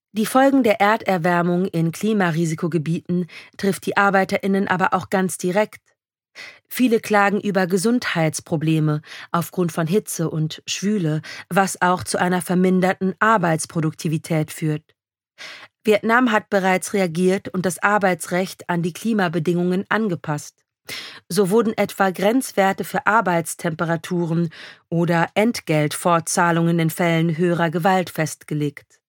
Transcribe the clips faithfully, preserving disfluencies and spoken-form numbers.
Die Folgen der Erderwärmung in Klimarisikogebieten trifft die ArbeiterInnen aber auch ganz direkt. Viele klagen über Gesundheitsprobleme aufgrund von Hitze und Schwüle, was auch zu einer verminderten Arbeitsproduktivität führt. Vietnam hat bereits reagiert und das Arbeitsrecht an die Klimabedingungen angepasst. So wurden etwa Grenzwerte für Arbeitstemperaturen oder Entgeltfortzahlungen in Fällen höherer Gewalt festgelegt.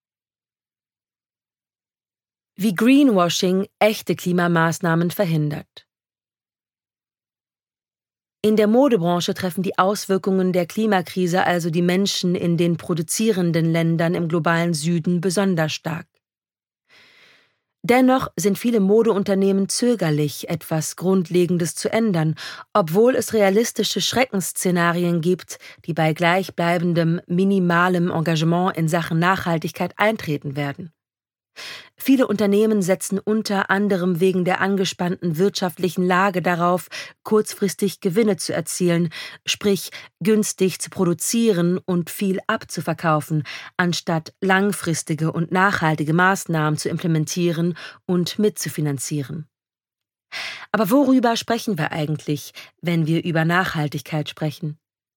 Wie Greenwashing echte Klimamaßnahmen verhindert. In der Modebranche treffen die Auswirkungen der Klimakrise also die Menschen in den produzierenden Ländern im globalen Süden besonders stark. Dennoch sind viele Modeunternehmen zögerlich, etwas Grundlegendes zu ändern, obwohl es realistische Schreckensszenarien gibt, die bei gleichbleibendem minimalem Engagement in Sachen Nachhaltigkeit eintreten werden. Viele Unternehmen setzen unter anderem wegen der angespannten wirtschaftlichen Lage darauf, kurzfristig Gewinne zu erzielen, sprich günstig zu produzieren und viel abzuverkaufen, anstatt langfristige und nachhaltige Maßnahmen zu implementieren und mitzufinanzieren. Aber worüber sprechen wir eigentlich, wenn wir über Nachhaltigkeit sprechen?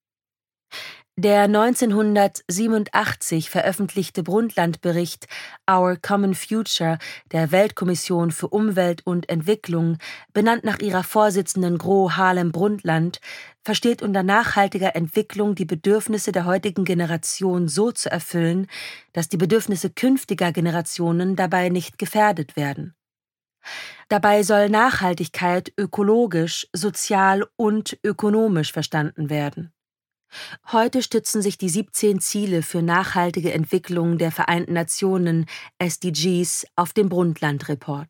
Der neunzehnhundertsiebenundachtzig veröffentlichte Brundtland-Bericht Our Common Future der Weltkommission für Umwelt und Entwicklung, benannt nach ihrer Vorsitzenden Gro Harlem Brundtland, versteht unter nachhaltiger Entwicklung die Bedürfnisse der heutigen Generation so zu erfüllen, dass die Bedürfnisse künftiger Generationen dabei nicht gefährdet werden. Dabei soll Nachhaltigkeit ökologisch, sozial und ökonomisch verstanden werden. Heute stützen sich die siebzehn Ziele für nachhaltige Entwicklung der Vereinten Nationen S D Gs auf den Brundtland-Report.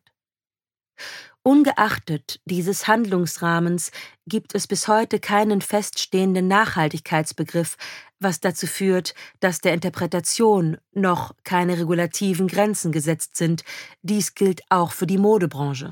Ungeachtet dieses Handlungsrahmens gibt es bis heute keinen feststehenden Nachhaltigkeitsbegriff, was dazu führt, dass der Interpretation noch keine regulativen Grenzen gesetzt sind. Dies gilt auch für die Modebranche.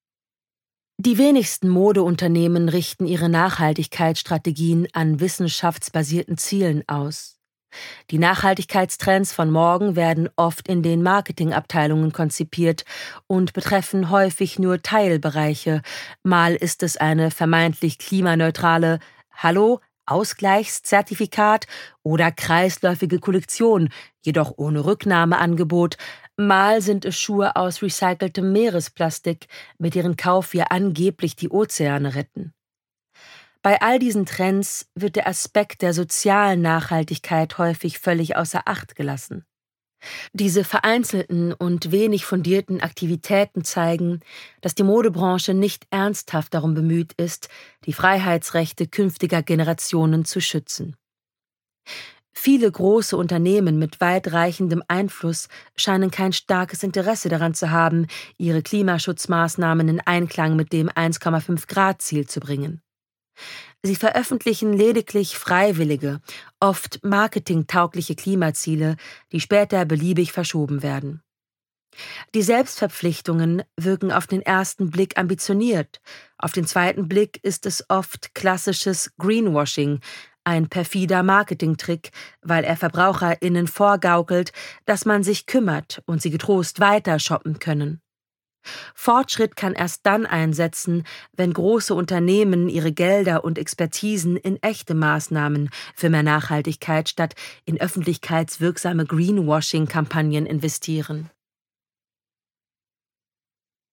Die wenigsten Modeunternehmen richten ihre Nachhaltigkeitsstrategien an wissenschaftsbasierten Zielen aus. Die Nachhaltigkeitstrends von morgen werden oft in den Marketingabteilungen konzipiert und betreffen häufig nur Teilbereiche. Mal ist es eine vermeintlich klimaneutrale Hallo, Ausgleichszertifikat oder kreisläufige Kollektion, jedoch ohne Rücknahmeangebot. Mal sind es Schuhe aus recyceltem Meeresplastik, mit deren Kauf wir angeblich die Ozeane retten. Bei all diesen Trends wird der Aspekt der sozialen Nachhaltigkeit häufig völlig außer Acht gelassen. Diese vereinzelten und wenig fundierten Aktivitäten zeigen, dass die Modebranche nicht ernsthaft darum bemüht ist, die Freiheitsrechte künftiger Generationen zu schützen. Viele große Unternehmen mit weitreichendem Einfluss scheinen kein starkes Interesse daran zu haben, ihre Klimaschutzmaßnahmen in Einklang mit dem eins Komma fünf Grad Ziel zu bringen. Sie veröffentlichen lediglich freiwillige, oft marketingtaugliche Klimaziele, die später beliebig verschoben werden. Die Selbstverpflichtungen wirken auf den ersten Blick ambitioniert, auf den zweiten Blick ist es oft klassisches Greenwashing, ein perfider Marketingtrick, weil er VerbraucherInnen vorgaukelt, dass man sich kümmert und sie getrost weiter shoppen können. Fortschritt kann erst dann einsetzen, wenn große Unternehmen ihre Gelder und Expertisen in echte Maßnahmen für mehr Nachhaltigkeit statt in öffentlichkeitswirksame Greenwashing-Kampagnen investieren.